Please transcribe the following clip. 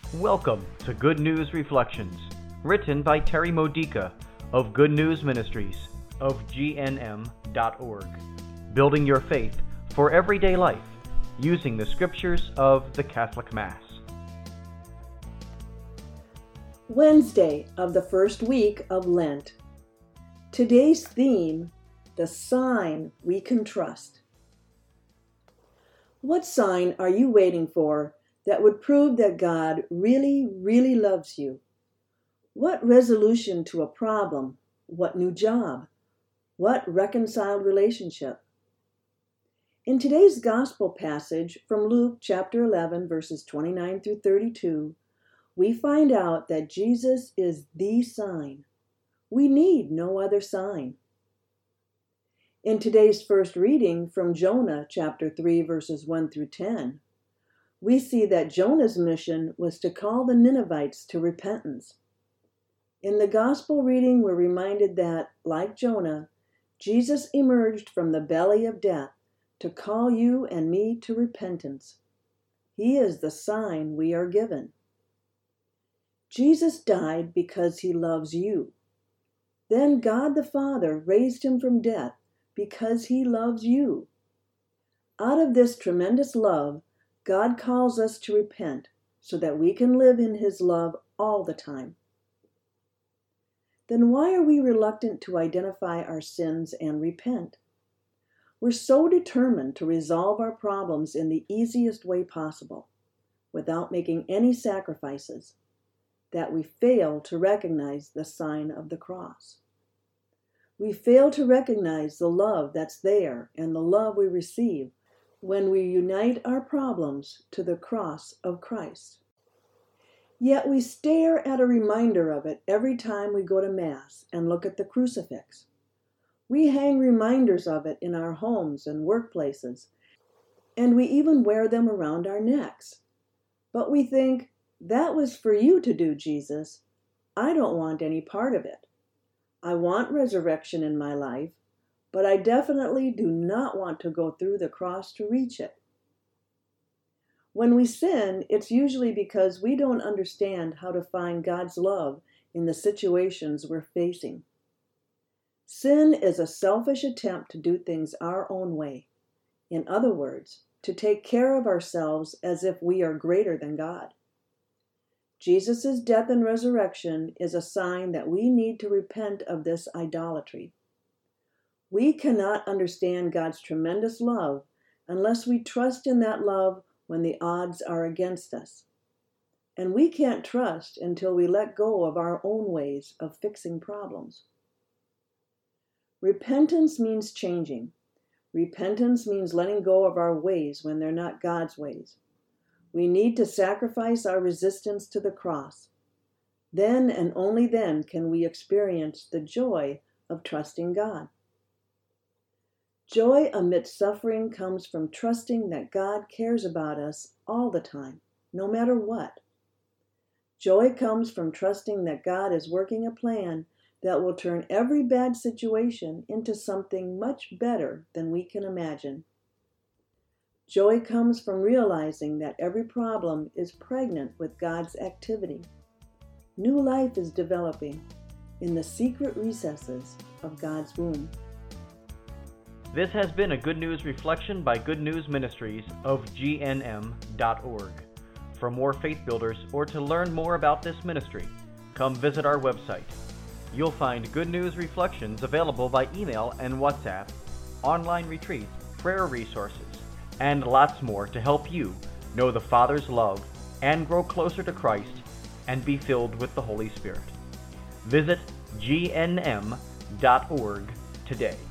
Welcome to Good News Reflections, written by Terry Modica of Good News Ministries of GNM.org, building your faith for everyday life using the scriptures of the Catholic Mass. Wednesday of the first week of Lent. Today's theme, the sign we can trust. What sign are you waiting for that would prove that God really, really loves you? What resolution to a problem? What new job? What reconciled relationship? In today's gospel passage from Luke chapter 11, verses 29 through 32, we find out that Jesus is the sign. We need no other sign. In today's first reading from Jonah chapter 3, verses 1 through 10, we see that Jonah's mission was to call the Ninevites to repentance. In the gospel reading, we're reminded that, like Jonah, Jesus emerged from the belly of death to call you and me to repentance. He is the sign we are given. Jesus died because he loves you. Then God the Father raised him from death because he loves you. Out of this tremendous love, God calls us to repent so that we can live in his love all the time. Then why are we reluctant to identify our sins and repent? We're so determined to resolve our problems in the easiest way possible, without making any sacrifices, that we fail to recognize the sign of the cross. We fail to recognize the love that's there and the love we receive when we unite our problems to the cross of Christ. Yet we stare at a reminder of it every time we go to Mass and look at the crucifix. We hang reminders of it in our homes and workplaces, and we even wear them around our necks. But we think, that was for you to do, Jesus. I don't want any part of it. I want resurrection in my life, but I definitely do not want to go through the cross to reach it. When we sin, it's usually because we don't understand how to find God's love in the situations we're facing. Sin is a selfish attempt to do things our own way. In other words, to take care of ourselves as if we are greater than God. Jesus' death and resurrection is a sign that we need to repent of this idolatry. We cannot understand God's tremendous love unless we trust in that love when the odds are against us. And we can't trust until we let go of our own ways of fixing problems. Repentance means changing. Repentance means letting go of our ways when they're not God's ways. We need to sacrifice our resistance to the cross. Then and only then can we experience the joy of trusting God. Joy amidst suffering comes from trusting that God cares about us all the time, no matter what. Joy comes from trusting that God is working a plan that will turn every bad situation into something much better than we can imagine. Joy comes from realizing that every problem is pregnant with God's activity. New life is developing in the secret recesses of God's womb. This has been a Good News Reflection by Good News Ministries of GNM.org. For more faith builders or to learn more about this ministry, come visit our website. You'll find Good News Reflections available by email and WhatsApp, online retreats, prayer resources, and lots more to help you know the Father's love and grow closer to Christ and be filled with the Holy Spirit. Visit GNM.org today.